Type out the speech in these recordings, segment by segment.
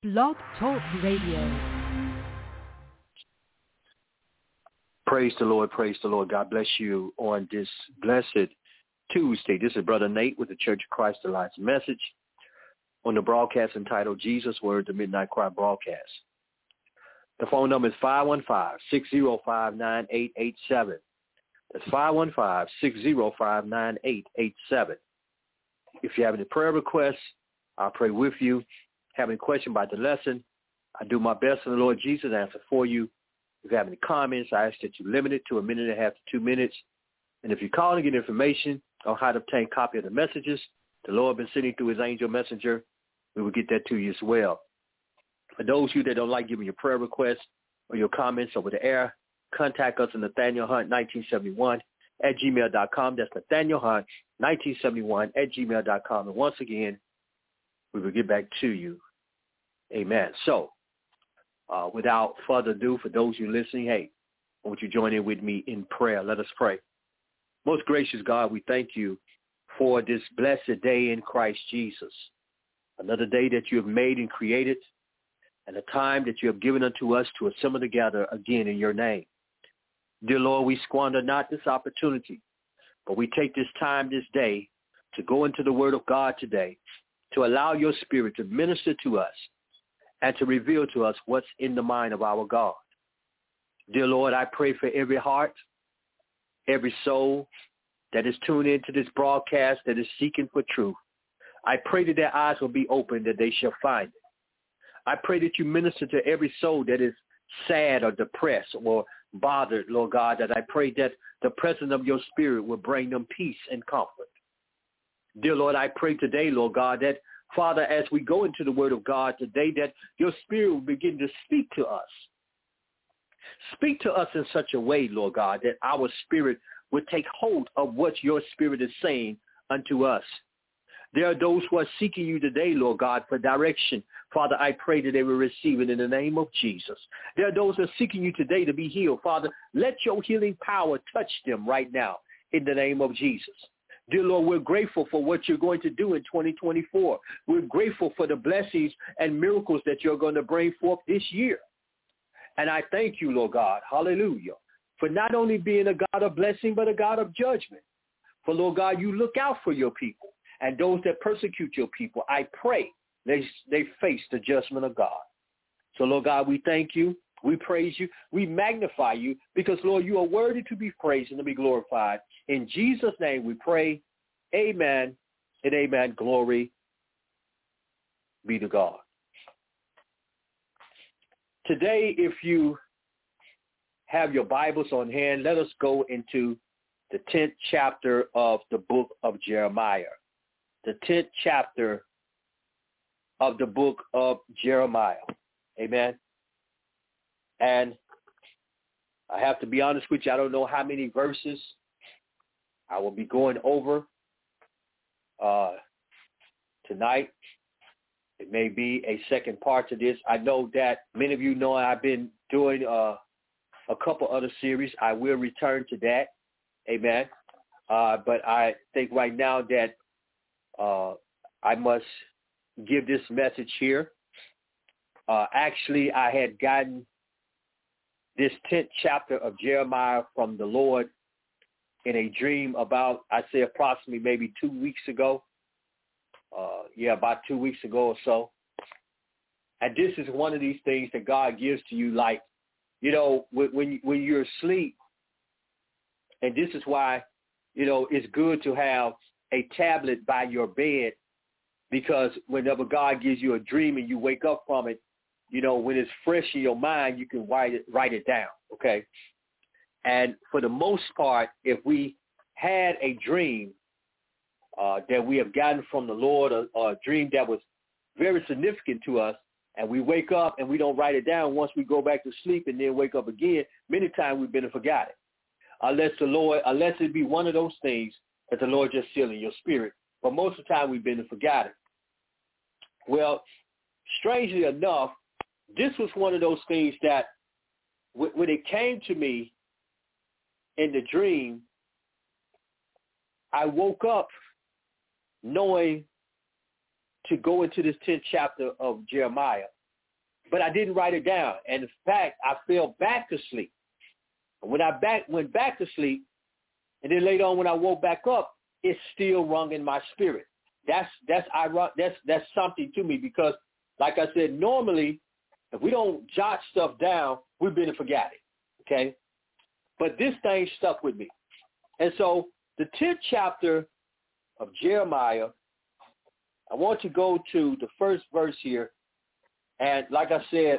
Blog Talk Radio. Praise the Lord, praise the Lord. God bless you on this blessed Tuesday. This is Brother Nate with the Church of Christ Alliance message on the broadcast entitled Jesus Word, the Midnight Cry broadcast. The phone number is 515-605-9887. That's 515-605-9887. If you have any prayer requests, I'll pray with you. Have any question about the lesson, I do my best in the Lord Jesus to answer for you. If you have any comments, I ask that you limit it to 1.5 minutes to 2 minutes. And if you call and get information on how to obtain a copy of the messages the Lord has been sending through his angel messenger, we will get that to you as well. For those of you that don't like giving your prayer requests or your comments over the air, contact us at Nathaniel Hunt 1971 at gmail.com. That's Nathaniel Hunt 1971 at gmail.com. And once again, we will get back to you. Amen. So, without further ado, for those of you listening, hey, I want you to join in with me in prayer. Let us pray. Most gracious God, we thank you for this blessed day in Christ Jesus, another day that you have made and created, and a time that you have given unto us to assemble together again in your name. Dear Lord, we squander not this opportunity, but we take this time this day to go into the Word of God today, to allow your Spirit to minister to us and to reveal to us what's in the mind of our God. Dear Lord, I pray for every heart, every soul that is tuned into this broadcast that is seeking for truth. I pray that their eyes will be open, that they shall find it. I pray that you minister to every soul that is sad or depressed or bothered, Lord God, that I pray that the presence of your Spirit will bring them peace and comfort. Dear Lord, I pray today, Lord God, that, Father, as we go into the Word of God today, that your Spirit will begin to speak to us. Speak to us in such a way, Lord God, that our spirit would take hold of what your Spirit is saying unto us. There are those who are seeking you today, Lord God, for direction. Father, I pray that they will receive it in the name of Jesus. There are those who are seeking you today to be healed. Father, let your healing power touch them right now in the name of Jesus. Dear Lord, we're grateful for what you're going to do in 2024. We're grateful for the blessings and miracles that you're going to bring forth this year. And I thank you, Lord God, hallelujah, for not only being a God of blessing, but a God of judgment. For, Lord God, you look out for your people and those that persecute your people. I pray they face the judgment of God. So, Lord God, we thank you. We praise you. We magnify you because, Lord, you are worthy to be praised and to be glorified. In Jesus' name we pray. Amen and amen. Glory be to God. Today, if you have your Bibles on hand, let us go into the 10th chapter of the book of Jeremiah. The 10th chapter of the book of Jeremiah. Amen. And I have to be honest with you, I don't know how many verses I will be going over tonight. It may be a second part to this. I know that many of you know I've been doing a couple other series. I will return to that. Amen. But I think right now that I must give this message here. Actually, I had gotten this 10th chapter of Jeremiah from the Lord in a dream about, I'd say approximately maybe 2 weeks ago. About 2 weeks ago or so. And this is one of these things that God gives to you, like, you know, when you're asleep. And this is why, you know, it's good to have a tablet by your bed, because whenever God gives you a dream and you wake up from it, you know, when it's fresh in your mind, you can write it down, okay? And for the most part, if we had a dream that we have gotten from the Lord, or a dream that was very significant to us, and we wake up and we don't write it down once we go back to sleep and then wake up again, many times we've been and forgot it. Unless it be one of those things that the Lord just sealed in your spirit. But most of the time we've been and forgot it. Well, strangely enough, this was one of those things that when it came to me in the dream, I woke up knowing to go into this 10th chapter of Jeremiah. but I didn't write it down. And in fact, I fell back to sleep. When I went back to sleep, and then later on when I woke back up, it still rung in my spirit. That's ironic. That's something to me because, like I said, normally if we don't jot stuff down, we've been to forget it. Okay, but this thing stuck with me, and so the 10th chapter of Jeremiah. I want to go to the first verse here, and like I said,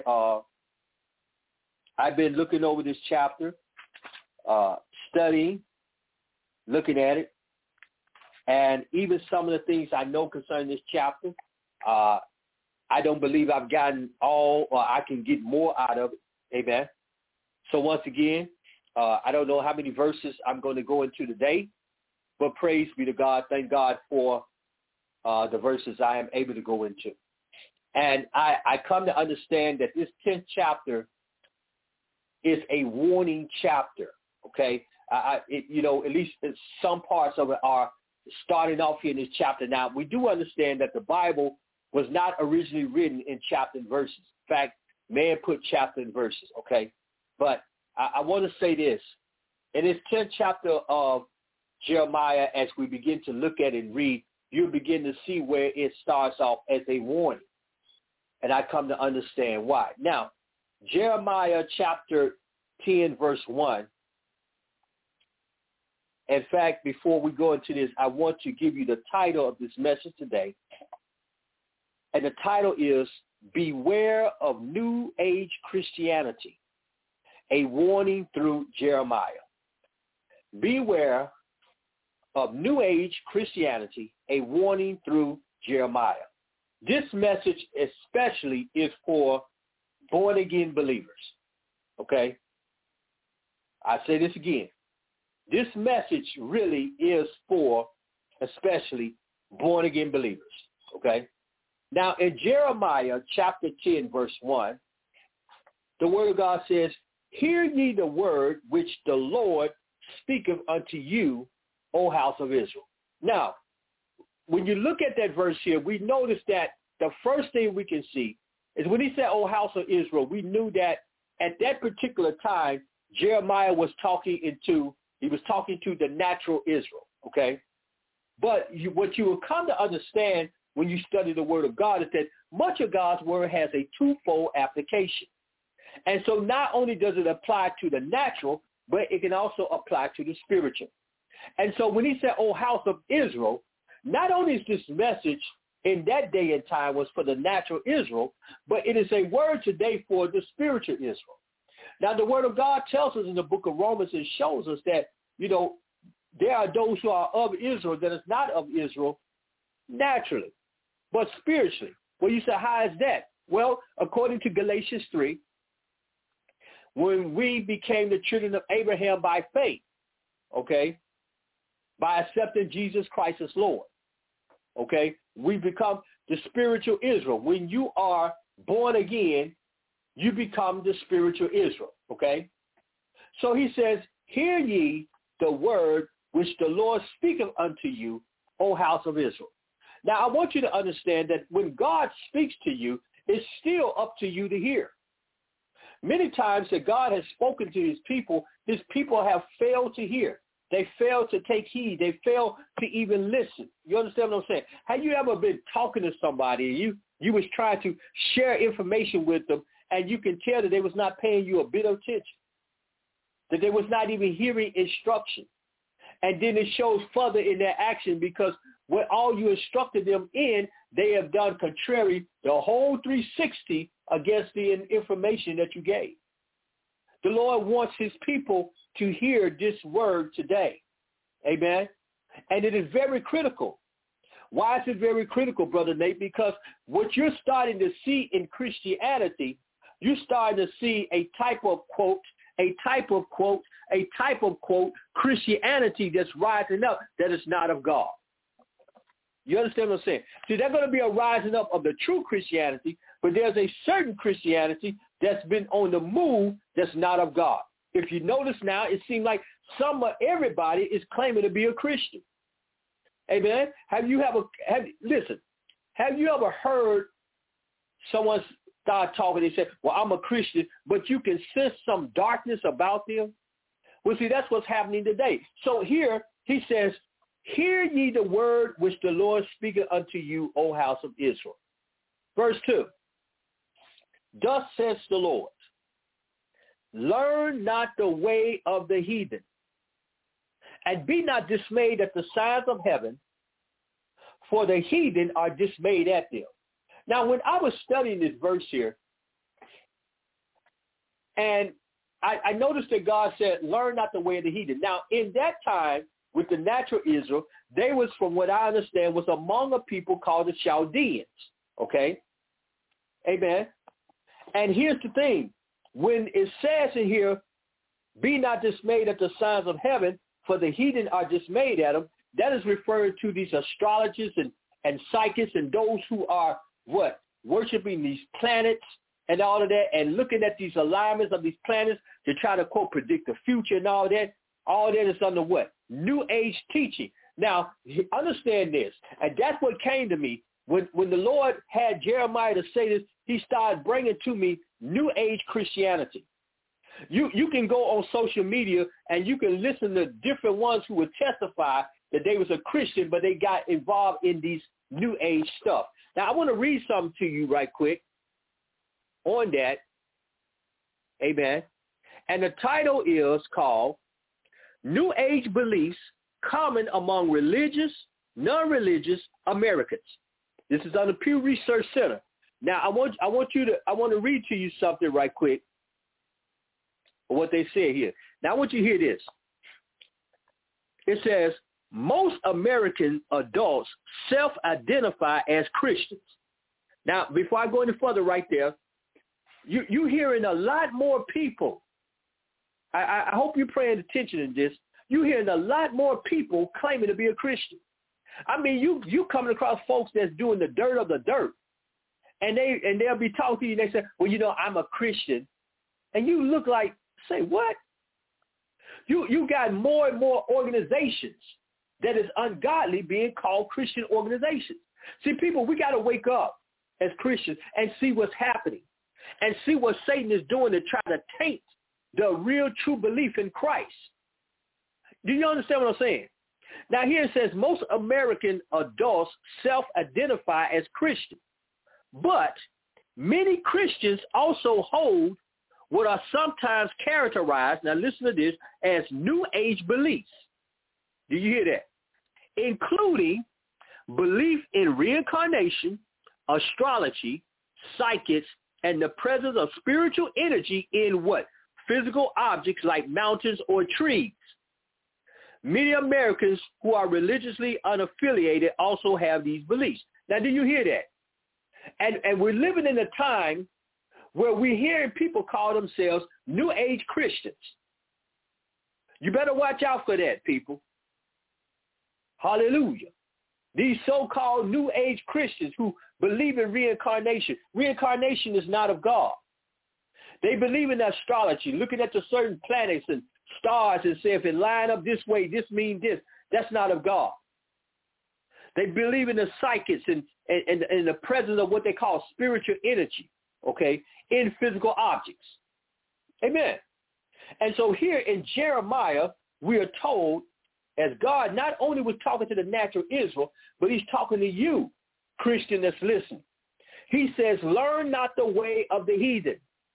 I've been looking over this chapter, studying, looking at it, and even some of the things I know concerning this chapter, I don't believe I've gotten all, or I can get more out of it. Amen. So once again, I don't know how many verses I'm going to go into today, but praise be to God. Thank God for the verses I am able to go into. And I come to understand that this 10th chapter is a warning chapter, okay? At least some parts of it are starting off here in this chapter. Now, we do understand that the Bible was not originally written in chapter and verses. In fact, man put chapter and verses, okay? But I want to say this. In this 10th chapter of Jeremiah, as we begin to look at and read, you'll begin to see where it starts off as a warning. And I come to understand why. Now, Jeremiah chapter 10, verse 1. In fact, before we go into this, I want to give you the title of this message today. And the title is Beware of New Age Christianity, a warning through Jeremiah. Beware of New Age Christianity, a warning through Jeremiah. This message especially is for born-again believers, okay? I say this again. This message really is for especially born-again believers, okay? Now, in Jeremiah chapter 10, verse 1, the word of God says, Hear ye the word which the Lord speaketh unto you, O house of Israel. Now, when you look at that verse here, we notice that the first thing we can see is when he said, O house of Israel, we knew that at that particular time, Jeremiah was talking to the natural Israel, okay? But what you will come to understand when you study the word of God is that much of God's word has a twofold application. And so not only does it apply to the natural, but it can also apply to the spiritual. And so when he said, O house of Israel, not only is this message in that day and time was for the natural Israel, but it is a word today for the spiritual Israel. Now, the word of God tells us in the book of Romans, it shows us that, there are those who are of Israel that is not of Israel naturally, but spiritually. Well, you say, how is that? Well, according to Galatians 3, when we became the children of Abraham by faith, okay, by accepting Jesus Christ as Lord, okay, we become the spiritual Israel. When you are born again, you become the spiritual Israel, okay? So he says, Hear ye the word which the Lord speaketh unto you, O house of Israel. Now, I want you to understand that when God speaks to you, it's still up to you to hear. Many times that God has spoken to his people have failed to hear. They failed to take heed. They failed to even listen. You understand what I'm saying? Have you ever been talking to somebody and you was trying to share information with them and you can tell that they was not paying you a bit of attention, that they was not even hearing instruction? And then it shows further in their action because what all you instructed them in, they have done contrary the whole 360 against the information that you gave. The Lord wants his people to hear this word today. Amen. And it is very critical. Why is it very critical, Brother Nate? Because what you're starting to see in Christianity, you're starting to see a type of quote Christianity that's rising up that is not of God. You understand what I'm saying? See, there's going to be a rising up of the true Christianity, but there's a certain Christianity that's been on the move that's not of God. If you notice now, it seems like everybody is claiming to be a Christian. Amen? Have you ever heard someone start talking. They say, well, I'm a Christian, but you can sense some darkness about them. Well, see, that's what's happening today. So here he says, hear ye the word which the Lord speaketh unto you, O house of Israel. Verse 2, thus says the Lord, learn not the way of the heathen, and be not dismayed at the signs of heaven, for the heathen are dismayed at them. Now, when I was studying this verse here, and I noticed that God said, learn not the way of the heathen. Now, in that time, with the natural Israel, they was, from what I understand, was among a people called the Chaldeans, okay? Amen. And here's the thing. When it says in here, be not dismayed at the signs of heaven, for the heathen are dismayed at them, that is referring to these astrologers and psychics and those who are, what, worshiping these planets and all of that, and looking at these alignments of these planets to try to, quote, predict the future and all that. All that is under what? New Age teaching. Now, understand this, and that's what came to me. When the Lord had Jeremiah to say this, he started bringing to me New Age Christianity. You can go on social media and you can listen to different ones who would testify that they was a Christian, but they got involved in these New Age stuff. Now, I want to read something to you right quick on that. Amen. And the title is called New Age Beliefs Common Among Religious, Non-Religious Americans. This is on the Pew Research Center. Now, I want to read to you something right quick, what they say here. Now, I want you to hear this. It says, most American adults self-identify as Christians. Now, before I go any further right there, you're hearing a lot more people. I hope you're paying attention to this. You're hearing a lot more people claiming to be a Christian. I mean, you coming across folks that's doing the dirt of the dirt. And they'll be talking to you and they say, well, you know, I'm a Christian. And you look like, say, what? You got more and more organizations that is ungodly being called Christian organizations. See, people, we got to wake up as Christians and see what's happening and see what Satan is doing to try to taint the real true belief in Christ. Do you understand what I'm saying? Now, here it says most American adults self-identify as Christian, but many Christians also hold what are sometimes characterized, now listen to this, as New Age beliefs. Do you hear that? Including belief in reincarnation, astrology, psychics, and the presence of spiritual energy in what? Physical objects like mountains or trees. Many Americans who are religiously unaffiliated also have these beliefs. Now, do you hear that? And we're living in a time where we're hearing people call themselves New Age Christians. You better watch out for that, people. Hallelujah. These so-called New Age Christians who believe in reincarnation. Reincarnation is not of God. They believe in astrology, looking at the certain planets and stars and say, if it line up this way, this means this. That's not of God. They believe in the psychics and the presence of what they call spiritual energy, okay, in physical objects. Amen. And so here in Jeremiah, we are told, as God not only was talking to the natural Israel, but he's talking to you, Christian that's listening. He says, learn not the way of the heathen.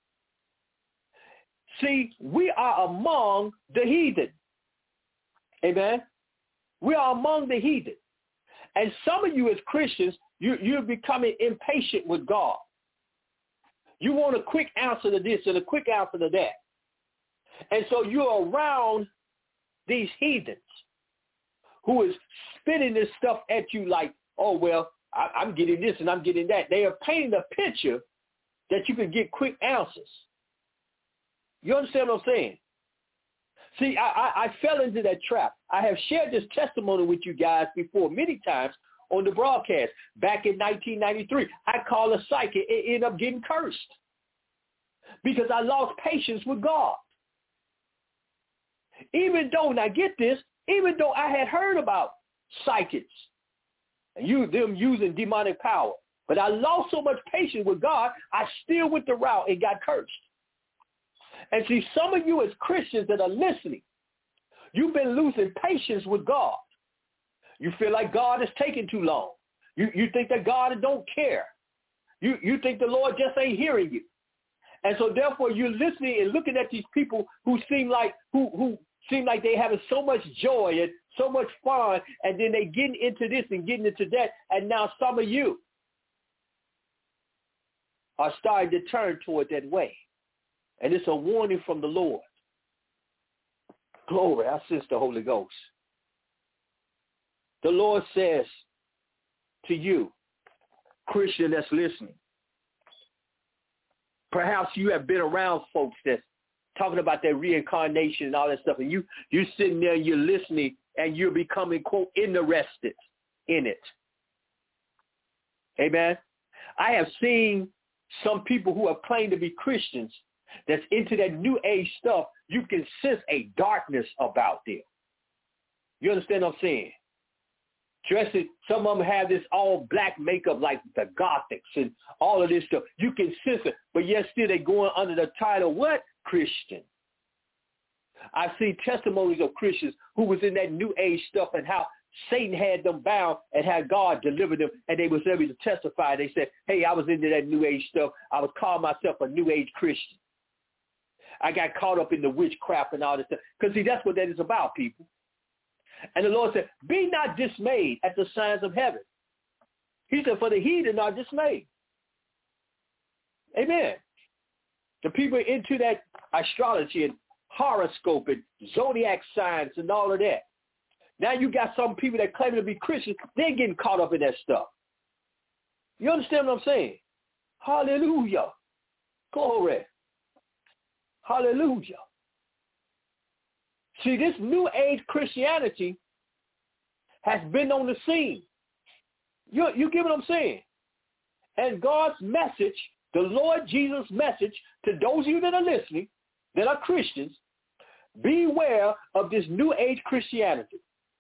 See, we are among the heathen. Amen. We are among the heathen. And some of you as Christians, you're becoming impatient with God. You want a quick answer to this and a quick answer to that. And so you're around these heathens who is spitting this stuff at you like, oh, well, I'm getting this and I'm getting that. They are painting a picture that you can get quick answers. You understand what I'm saying? See, I fell into that trap. I have shared this testimony with you guys before many times on the broadcast. Back in 1993, I called a psychic. It ended up getting cursed because I lost patience with God. Even though, now get this, even though I had heard about psychics and them using demonic power, But I lost so much patience with God, I still went the route and got cursed. And see, some of you as Christians that are listening, you've been losing patience with God. You feel like God is taking too long. You think that God don't care. You think the Lord just ain't hearing you. And so therefore you're listening and looking at these people who seem like they having so much joy and so much fun, and then they getting into this and getting into that, and now some of you are starting to turn toward that way. And it's a warning from the Lord. Glory, I sense the Holy Ghost. The Lord says to you, Christian that's listening, perhaps you have been around folks that's talking about their reincarnation and all that stuff, and you're sitting there and you're listening and you're becoming, quote, interested in it. Amen. I have seen some people who have claimed to be Christians that's into that new age stuff. You can sense a darkness about them. You understand what I'm saying? Dressing, some of them have this all black makeup like the Gothics and all of this stuff. You can sense it, but yet still they're going under the title, what? Christian. I've seen testimonies of Christians who was in that new age stuff and how Satan had them bound and how God delivered them, and they was able to testify. They said, hey, I was into that new age stuff. I was calling myself a new age Christian. I got caught up in the witchcraft and all this stuff. Because, see, that's what that is about, people. And the Lord said, be not dismayed at the signs of heaven. He said, for the heathen are dismayed. Amen. The people into that astrology and horoscope and zodiac signs and all of that. Now you got some people that claim to be Christians, they're getting caught up in that stuff. You understand what I'm saying? Hallelujah. Glory. Hallelujah. See, this new age Christianity has been on the scene. You get what I'm saying? And God's message, the Lord Jesus' message to those of you that are listening, that are Christians, beware of this new age Christianity.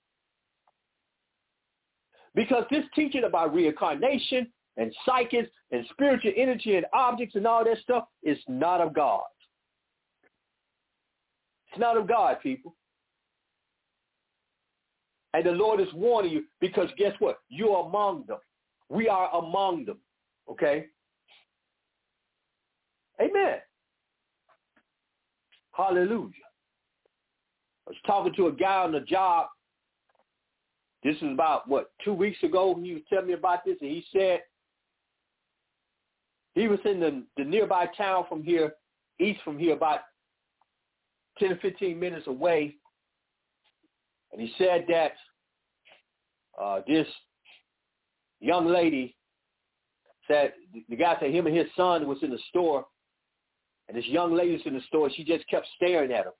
Because this teaching about reincarnation and psychics and spiritual energy and objects and all that stuff is not of God. It's not of God, people. And the Lord is warning you because guess what? You're among them. We are among them. Okay? Amen. Hallelujah. I was talking to a guy on the job. This is about, 2 weeks ago. He was telling me about this, and he said he was in the nearby town from here, east from here, about 10 or 15 minutes away. And he said that this young lady said, the guy said him and his son was in the store, and this young lady was in the store, she just kept staring at him.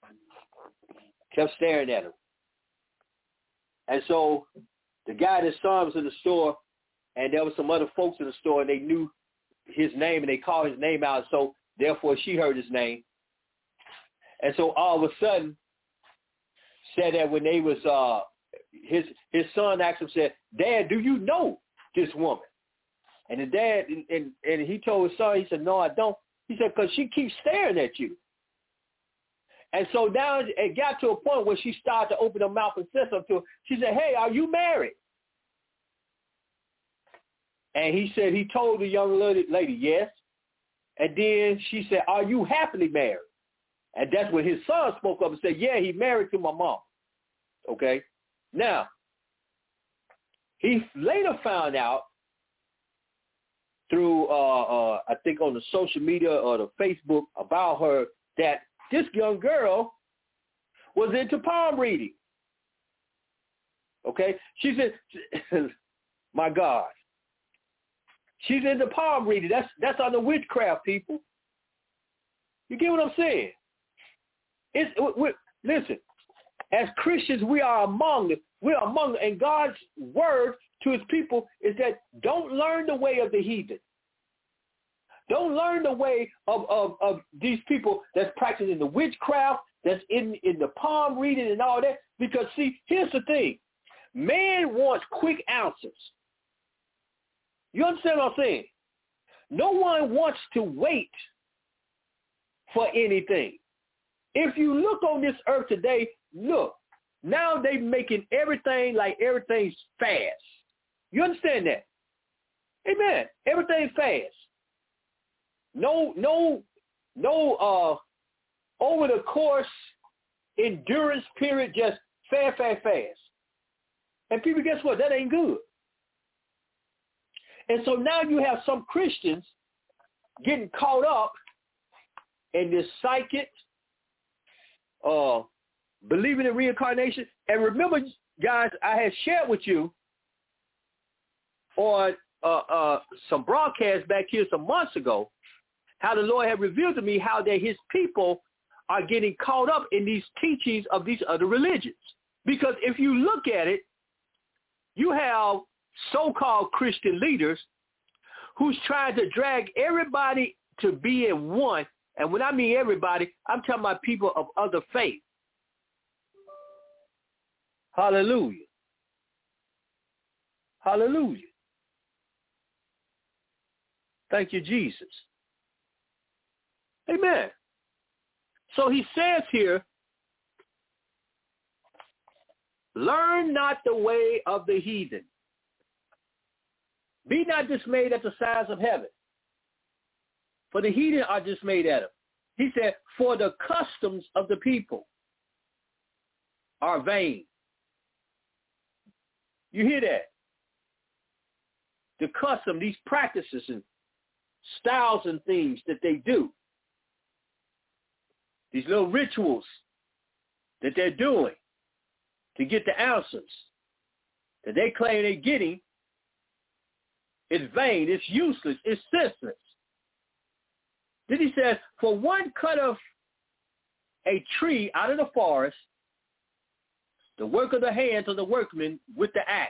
And so the guy and his son was in the store, and there were some other folks in the store, and they knew his name, and they called his name out, so therefore she heard his name. And so all of a sudden, said that when they was, his son asked him, said, Dad, do you know this woman? And the dad, and he told his son, he said, no, I don't. He said, because she keeps staring at you. And so now it got to a point where she started to open her mouth and say something to him. She said, hey, are you married? And he said, he told the young lady, yes. And then she said, are you happily married? And that's when his son spoke up and said, yeah, he married to my mom. Okay? Now, he later found out through, I think on the social media or the Facebook about her that this young girl was into palm reading. Okay? She said, my God. She's into palm reading. That's under witchcraft, people. You get what I'm saying? Listen, as Christians, we are among them. We are among them. And God's word to his people is that don't learn the way of the heathen. Don't learn the way of these people that's practicing the witchcraft, that's in the palm reading and all that. Because, see, here's the thing. Man wants quick answers. You understand what I'm saying? No one wants to wait for anything. If you look on this earth today, look, now they're making everything like everything's fast. You understand that? Amen. Everything's fast. No, over the course endurance period, just fast. And people, guess what? That ain't good. And so now you have some Christians getting caught up in this psychic, believing in reincarnation. And remember, guys, I had shared with you on some broadcasts back here some months ago how the Lord had revealed to me how that his people are getting caught up in these teachings of these other religions. Because if you look at it, you have so-called Christian leaders who's trying to drag everybody to be in one. And when I mean everybody, I'm talking about people of other faith. Hallelujah. Hallelujah. Thank you, Jesus. Amen. So he says here, learn not the way of the heathen. Be not dismayed at the signs of heaven, for the heathen are dismayed at him. He said, for the customs of the people are vain. You hear that? The custom, these practices and styles and things that they do, these little rituals that they're doing to get the answers that they claim they're getting, it's vain, it's useless, it's senseless. Then he says, for one cut of a tree out of the forest, the work of the hands of the workmen with the axe.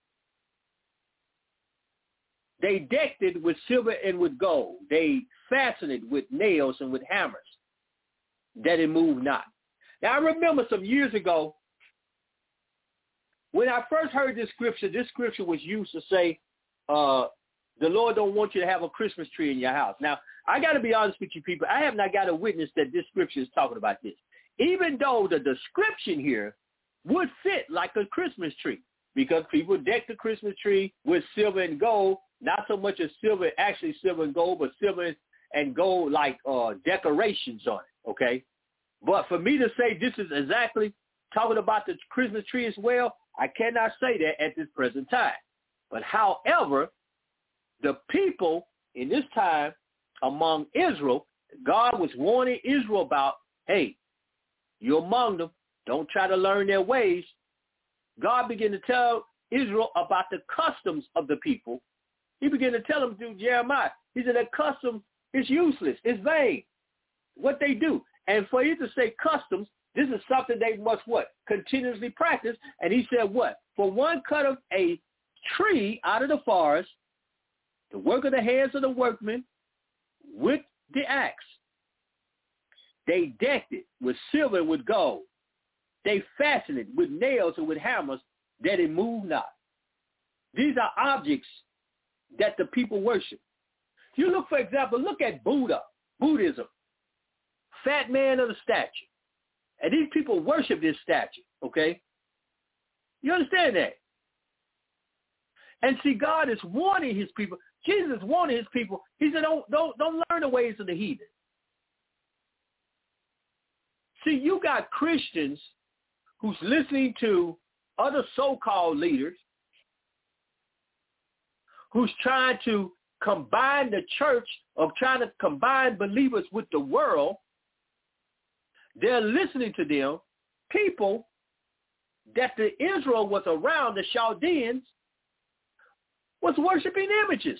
They decked it with silver and with gold. They fastened it with nails and with hammers, that it moved not. Now, I remember some years ago, when I first heard this scripture was used to say, the Lord don't want you to have a Christmas tree in your house. Now, I got to be honest with you people. I have not got a witness that this scripture is talking about this, even though the description here would fit like a Christmas tree, because people deck the Christmas tree with silver and gold, not so much as silver, actually silver and gold, but silver and gold like decorations on it, okay? But for me to say this is exactly talking about the Christmas tree as well, I cannot say that at this present time. But however, the people in this time among Israel, God was warning Israel about, hey, you're among them. Don't try to learn their ways. God began to tell Israel about the customs of the people. He began to tell them through Jeremiah. He said that custom is useless. It's vain. What they do. And for you to say customs, this is something they must what? Continuously practice. And he said what? For one cut of a tree out of the forest, the work of the hands of the workmen with the axe. They decked it with silver and with gold. They fastened it with nails and with hammers, that it moved not. These are objects that the people worship. You look, for example, look at Buddhism, fat man of the statue. And these people worship this statue, okay? You understand that? And see, God is warning his people. Jesus is warning his people. He said, don't learn the ways of the heathen. See, you got Christians who's listening to other so-called leaders who's trying to combine the church, of trying to combine believers with the world. They're listening to them, people that the Israel was around, the Chaldeans, was worshiping images.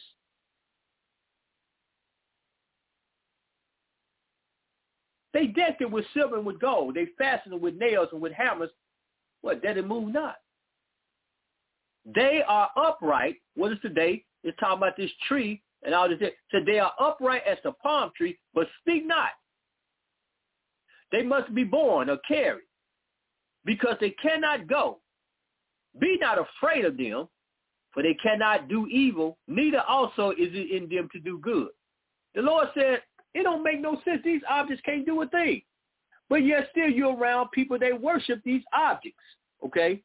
They decked it with silver and with gold. They fastened it with nails and with hammers. What? That it moved not. They are upright. What is today? It's talking about this tree and all this. So they are upright as the palm tree, but speak not. They must be borne or carried, because they cannot go. Be not afraid of them, For they cannot do evil, neither also is it in them to do good. The Lord said, it don't make no sense. These objects can't do a thing. But yet still you're around people that worship these objects, okay?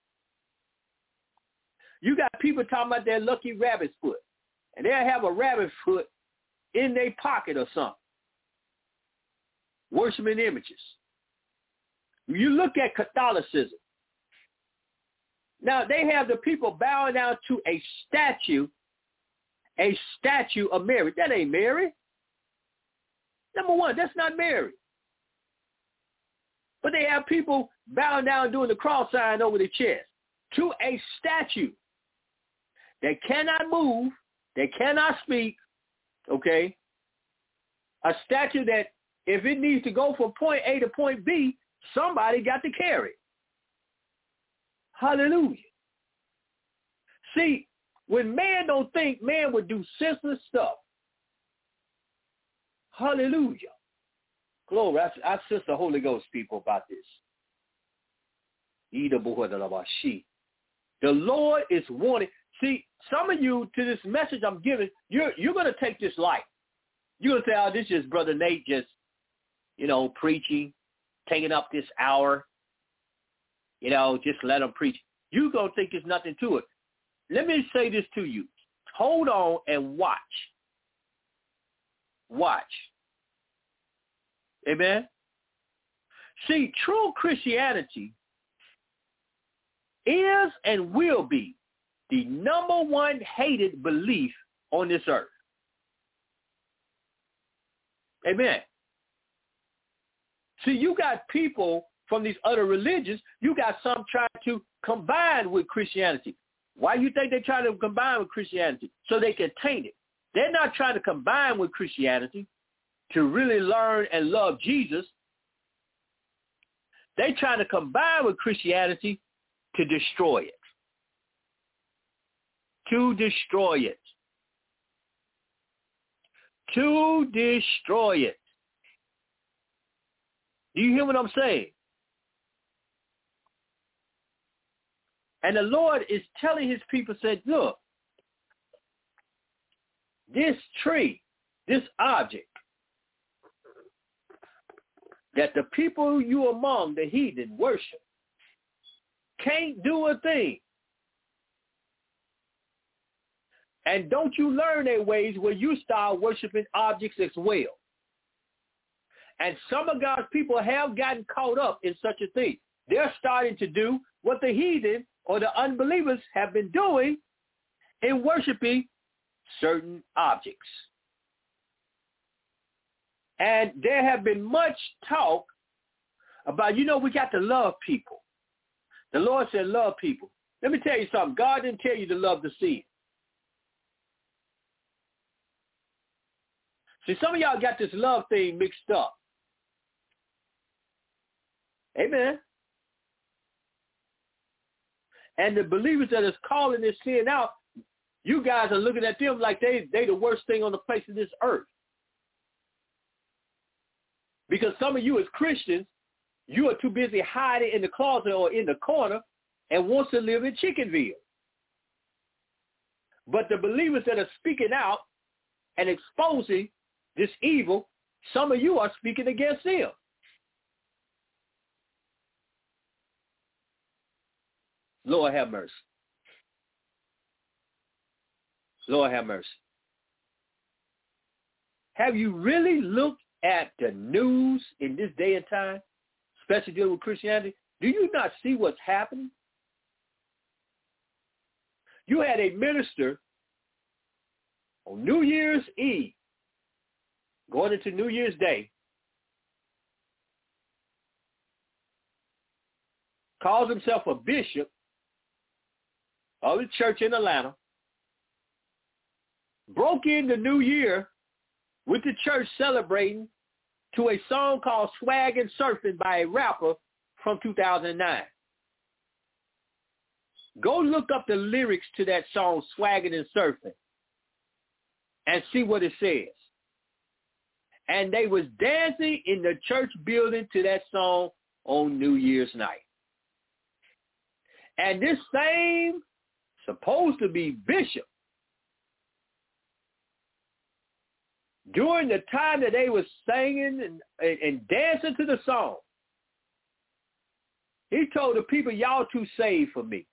You got people talking about their lucky rabbit's foot, and they'll have a rabbit foot in their pocket or something, worshiping images. You look at Catholicism. Now, they have the people bowing down to a statue of Mary. That ain't Mary. Number one, that's not Mary. But they have people bowing down doing the cross sign over their chest to a statue that cannot move, that cannot speak, okay? A statue that if it needs to go from point A to point B, somebody got to carry it. Hallelujah. See, when man don't think, man would do senseless stuff. Hallelujah. Glory. I sense the Holy Ghost, people, about this. The Lord is wanting. See, some of you, to this message I'm giving, you're going to take this light. You're going to say, oh, this is Brother Nate just, preaching, taking up this hour. Just let him preach. You're going to think there's nothing to it. Let me say this to you. Hold on and watch. Watch. Amen? See, true Christianity is and will be the number one hated belief on this earth. Amen. See, you got people from these other religions, you got some trying to combine with Christianity. Why do you think they try to combine with Christianity? So they can taint it. They're not trying to combine with Christianity to really learn and love Jesus. They're trying to combine with Christianity to destroy it. To destroy it. To destroy it. Do you hear what I'm saying? And the Lord is telling his people, said, look, this tree, this object, that the people you among the heathen worship can't do a thing. And don't you learn their ways where you start worshiping objects as well. And some of God's people have gotten caught up in such a thing. They're starting to do what the heathen or the unbelievers have been doing in worshiping certain objects. And there have been much talk about, we got to love people. The Lord said love people. Let me tell you something. God didn't tell you to love the sin. See, some of y'all got this love thing mixed up. Amen. And the believers that is calling this sin out, you guys are looking at them like they the worst thing on the face of this earth. Because some of you as Christians, you are too busy hiding in the closet or in the corner and wants to live in Chickenville. But the believers that are speaking out and exposing this evil, some of you are speaking against them. Lord have mercy. Lord have mercy. Have you really looked at the news in this day and time, especially dealing with Christianity? Do you not see what's happening? You had a minister on New Year's Eve, going into New Year's Day, calls himself a bishop of the church in Atlanta, broke in the new year with the church celebrating to a song called Swaggin' Surfing by a rapper from 2009. Go look up the lyrics to that song, Swaggin' and Surfing, and see what it says. And they was dancing in the church building to that song on New Year's night. And this same supposed to be bishop, during the time that they were singing and dancing to the song, he told the people, y'all too saved for me.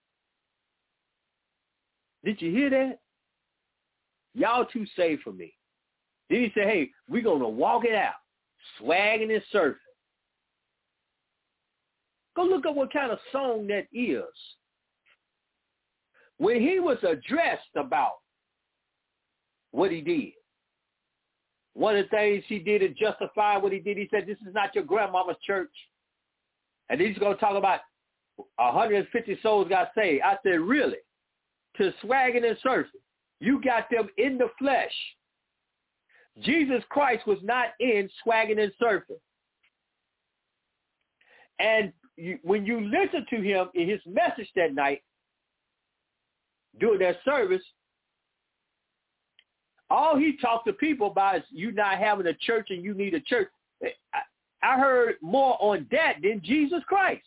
Did you hear that? Y'all too saved for me. Then he said, hey, we're going to walk it out, swagging and surfing. Go look up what kind of song that is. When he was addressed about what he did, one of the things he did to justify what he did, he said, this is not your grandmama's church. And he's going to talk about 150 souls got saved. I said, really? To swagging and surfing. You got them in the flesh. Jesus Christ was not in swagging and surfing. And when you listen to him in his message that night, during that service, all he talked to people about is you not having a church and you need a church. I heard more on that than Jesus Christ.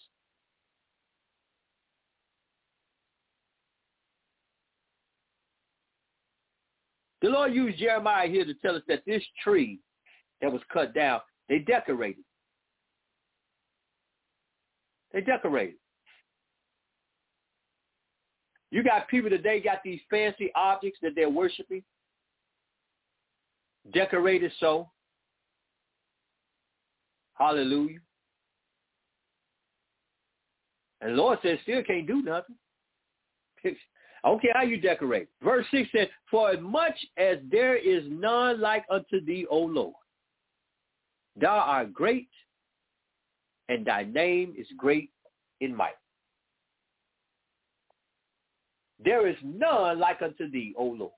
The Lord used Jeremiah here to tell us that this tree that was cut down, they decorated. They decorated. You got people today got these fancy objects that they're worshiping, decorated so. Hallelujah. And the Lord says, still can't do nothing. I don't care how you decorate. Verse 6 says, for as much as there is none like unto thee, O Lord, thou art great, and thy name is great in might. There is none like unto thee, O Lord.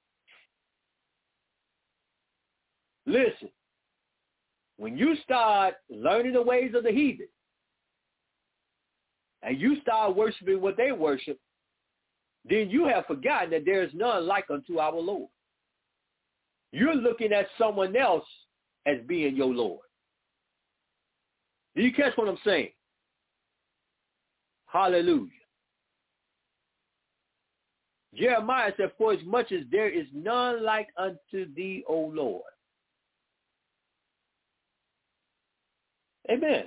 Listen, when you start learning the ways of the heathen, and you start worshiping what they worship, then you have forgotten that there is none like unto our Lord. You're looking at someone else as being your Lord. Do you catch what I'm saying? Hallelujah. Jeremiah said, for as much as there is none like unto thee, O Lord. Amen.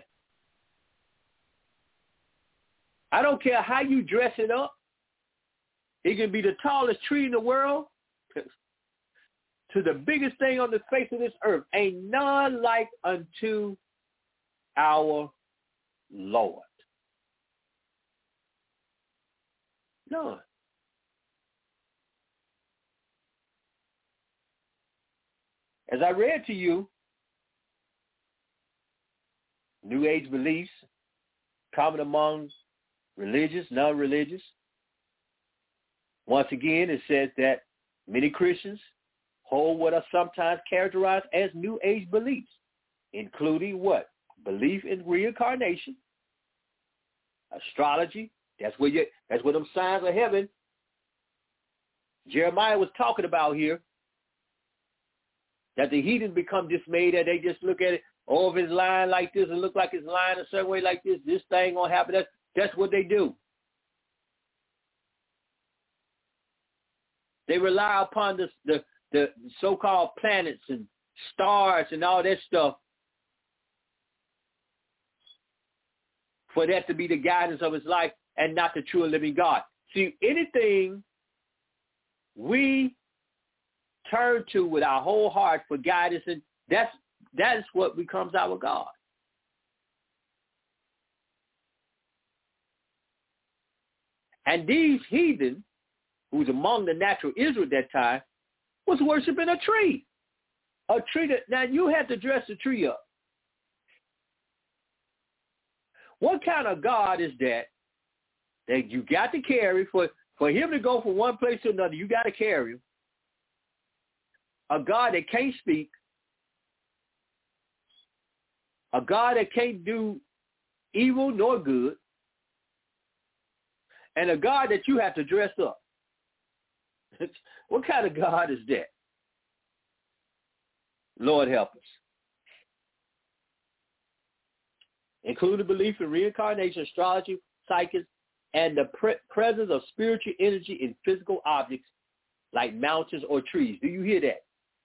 I don't care how you dress it up. It can be the tallest tree in the world to the biggest thing on the face of this earth. Ain't none like unto our Lord. None. As I read to you, New Age beliefs, common among religious, non-religious. Once again, it says that many Christians hold what are sometimes characterized as New Age beliefs, including what? Belief in reincarnation, astrology. That's where them signs of heaven Jeremiah was talking about here. That the heathens become dismayed, that they just look at it, oh, if it's lying like this, it look like it's lying a certain way like this thing gonna happen. That's what they do. They rely upon the so-called planets and stars and all that stuff for that to be the guidance of his life and not the true and living God. See, anything we turn to with our whole heart for guidance, and that is what becomes our God. And these heathen, who was among the natural Israel at that time, was worshiping a tree. A tree that, now you have to dress the tree up. What kind of God is that you got to carry for him to go from one place to another? You got to carry him. A God that can't speak, a God that can't do evil nor good, and a God that you have to dress up. What kind of God is that? Lord help us. Including belief in reincarnation, astrology, psychics, and the presence of spiritual energy in physical objects like mountains or trees. Do you hear that?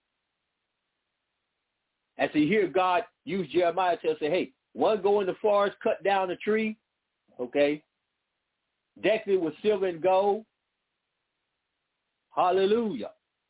And so you hear God use Jeremiah to say, hey, one go in the forest, cut down a tree, okay, decked it with silver and gold. Hallelujah.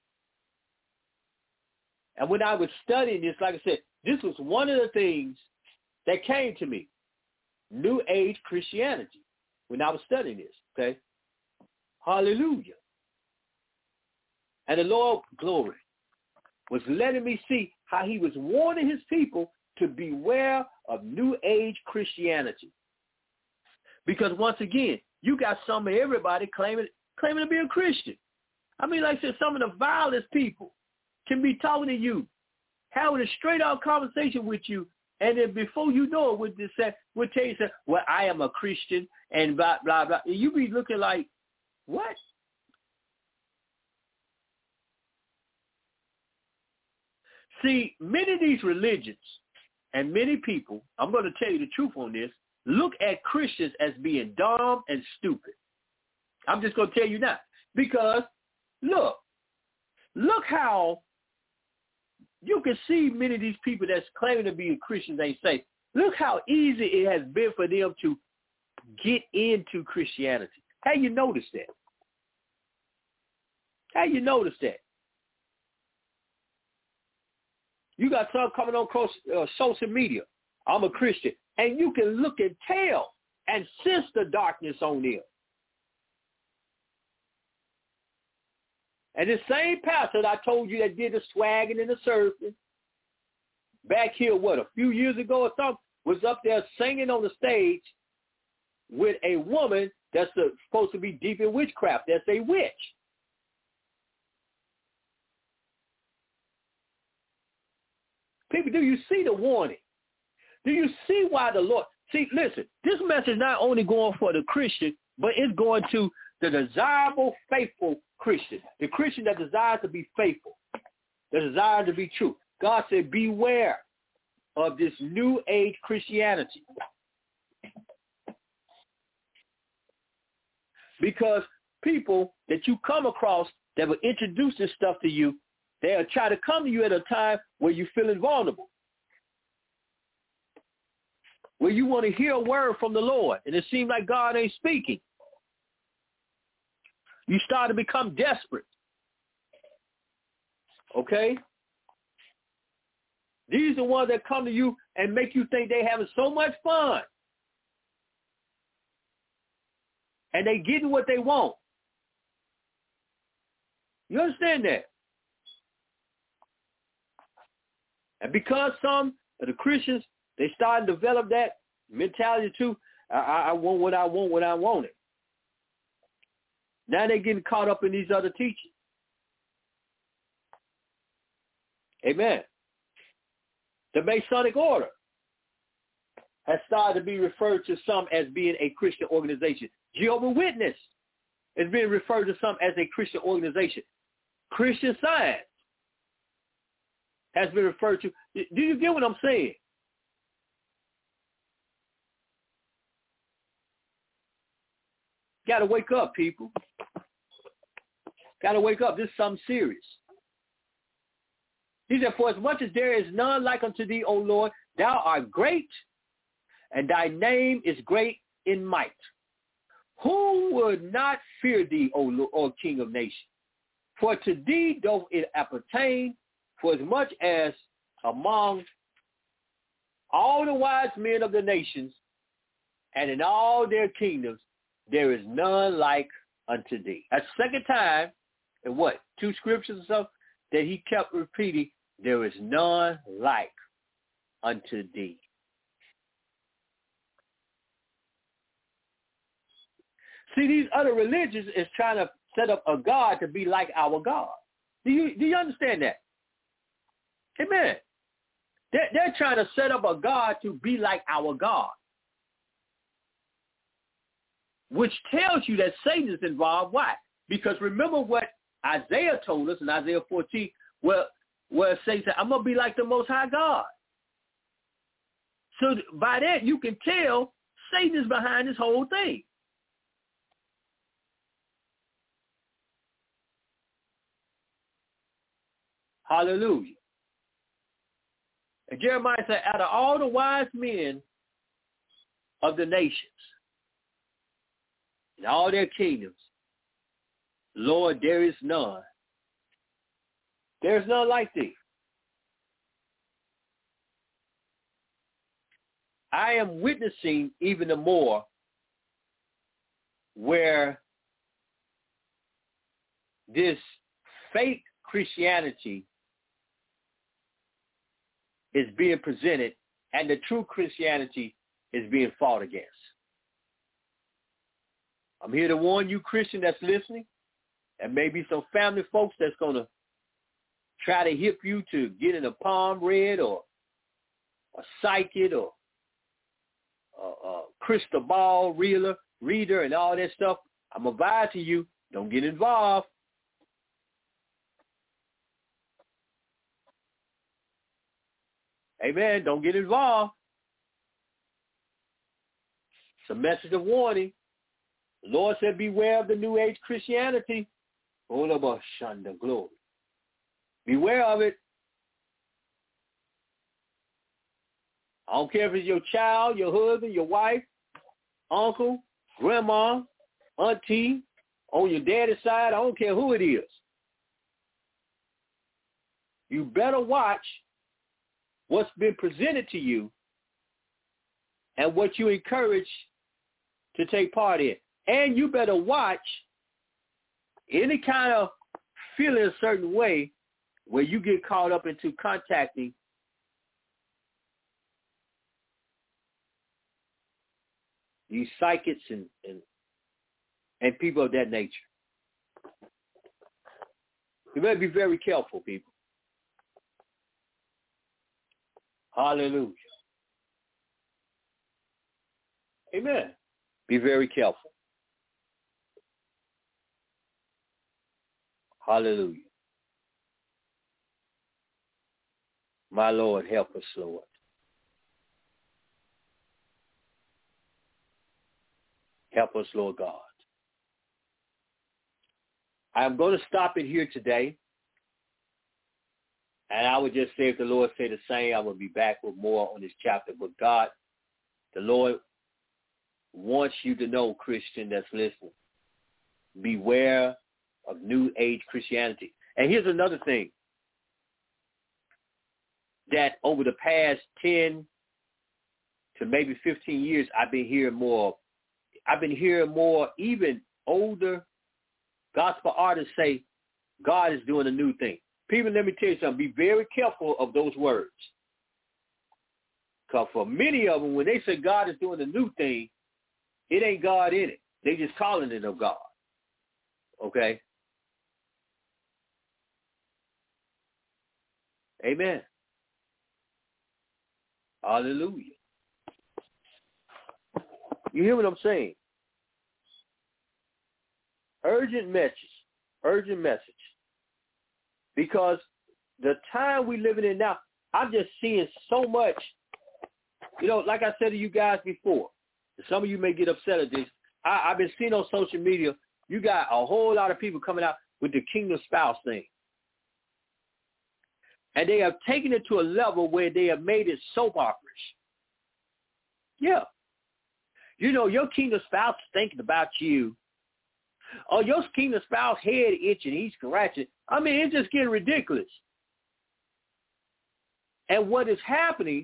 And when I was studying this, like I said, this was one of the things that came to me, New Age Christianity, when I was studying this, okay? Hallelujah. And the Lord, glory, was letting me see how he was warning his people to beware of New Age Christianity. Because once again, you got some of everybody claiming to be a Christian. I mean, like I said, some of the vilest people can be talking to you, having a straight-out conversation with you, and then before you know it, would tell you, well, I am a Christian, and blah, blah, blah. And you be looking like, what? See, many of these religions and many people, I'm going to tell you the truth on this, look at Christians as being dumb and stupid. I'm just going to tell you now. Because, look how you can see many of these people that's claiming to be Christians, they say, look how easy it has been for them to get into Christianity. How you notice that? How you notice that? You got some coming on across social media. I'm a Christian. And you can look and tell and sense the darkness on them. And the same pastor that I told you that did the swagging and the surfing back here, a few years ago or something, was up there singing on the stage with a woman that's supposed to be deep in witchcraft. That's a witch. People, do you see the warning? Do you see why the Lord... See, listen, this message not only going for the Christian, but it's going to the desirable, faithful Christian, the Christian that desires to be faithful, that desires to be true. God said, beware of this New Age Christianity. Because people that you come across that will introduce this stuff to you, they'll try to come to you at a time where you're feeling vulnerable, where you want to hear a word from the Lord, and it seems like God ain't speaking. You start to become desperate. Okay? These are the ones that come to you and make you think they're having so much fun. And they getting what they want. You understand that? And because some of the Christians, they start to develop that mentality too, I want what I want when I want it. Now they're getting caught up in these other teachings. Amen. The Masonic Order has started to be referred to some as being a Christian organization. Jehovah's Witness is being referred to some as a Christian organization. Christian Science has been referred to. Do you get what I'm saying? Got to wake up, people. Got to wake up. This is something serious. He said, for as much as there is none like unto thee, O Lord, thou art great, and thy name is great in might. Who would not fear thee, O Lord, O King of nations? For to thee doth it appertain, for as much as among all the wise men of the nations, and in all their kingdoms, there is none like unto thee. That's the second time in 2 scriptures or so that he kept repeating, there is none like unto thee. See, these other religions is trying to set up a God to be like our God. Do you understand that? Amen. They're trying to set up a God to be like our God, which tells you that Satan is involved. Why? Because remember what Isaiah told us in Isaiah 14, where Satan said, I'm going to be like the Most High God. So by that, you can tell Satan is behind this whole thing. Hallelujah. And Jeremiah said, out of all the wise men of the nations, in all their kingdoms, Lord, there is none. There is none like thee. I am witnessing even the more where this fake Christianity is being presented and the true Christianity is being fought against. I'm here to warn you, Christian, that's listening, and maybe some family folks that's going to try to hip you to get in a palm read or a psychic or a crystal ball reader and all that stuff. I'm advising to you, don't get involved. Amen. Don't get involved. It's a message of warning. The Lord said, beware of the New Age Christianity. All about Shanda glory. Beware of it. I don't care if it's your child, your husband, your wife, uncle, grandma, auntie, on your daddy's side. I don't care who it is. You better watch what's been presented to you and what you encourage to take part in. And you better watch any kind of feeling a certain way where you get caught up into contacting these psychics and people of that nature. You better be very careful, people. Hallelujah. Amen. Be very careful. Hallelujah. My Lord, help us, Lord. Help us, Lord God. I'm going to stop it here today. And I would just say, if the Lord say the same, I will be back with more on this chapter. But God, the Lord wants you to know, Christian that's listening, beware of New Age Christianity. And here's another thing that over the past 10 to maybe 15 years, I've been hearing more, even older gospel artists say, God is doing a new thing. People, let me tell you something. Be very careful of those words. Because for many of them, when they say God is doing a new thing, it ain't God in it. They just calling it of God. Okay? Amen. Hallelujah. You hear what I'm saying? Urgent message. Because the time we living in now, I'm just seeing so much, like I said to you guys before, some of you may get upset at this. I've been seeing on social media, you got a whole lot of people coming out with the kingdom spouse thing. And they have taken it to a level where they have made it soap opera-ish. Yeah. Your kingdom spouse is thinking about you. Oh, your kingdom spouse head itching, he's scratching. I mean, it's just getting ridiculous. And what is happening,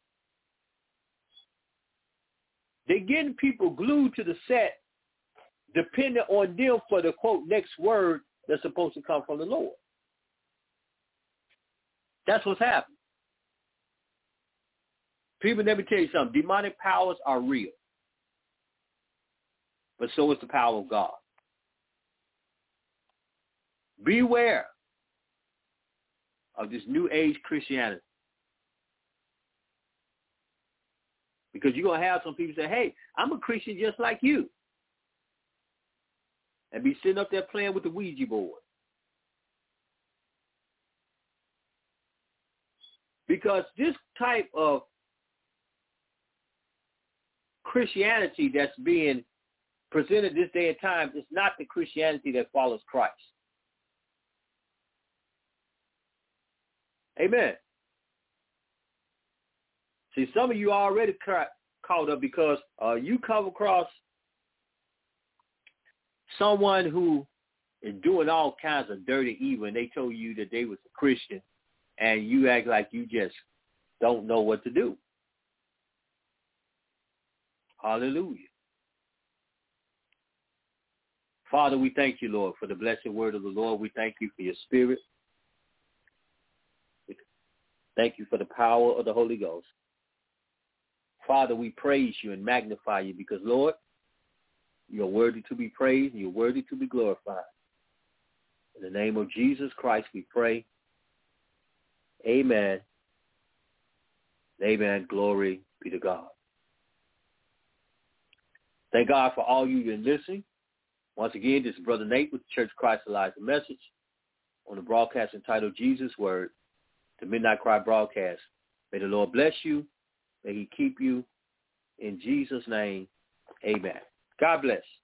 they're getting people glued to the set, depending on them for the, quote, next word that's supposed to come from the Lord. That's what's happening. People, let me tell you something. Demonic powers are real. But so is the power of God. Beware of this New Age Christianity. Because you're going to have some people say, hey, I'm a Christian just like you. And be sitting up there playing with the Ouija board. Because this type of Christianity that's being presented this day and time is not the Christianity that follows Christ. Amen. See, some of you are already caught up because you come across someone who is doing all kinds of dirty evil, and they told you that they was a Christian, and you act like you just don't know what to do. Hallelujah. Father, we thank you, Lord, for the blessed word of the Lord. We thank you for your spirit. Thank you for the power of the Holy Ghost. Father, we praise you and magnify you because, Lord, you're worthy to be praised and you're worthy to be glorified. In the name of Jesus Christ, we pray. Amen. Amen. Glory be to God. Thank God for all you been listening. Once again, this is Brother Nate with the Church of Christ Alive Message on the broadcast entitled Jesus Word, the Midnight Cry broadcast. May the Lord bless you. May he keep you. In Jesus' name, amen. God bless.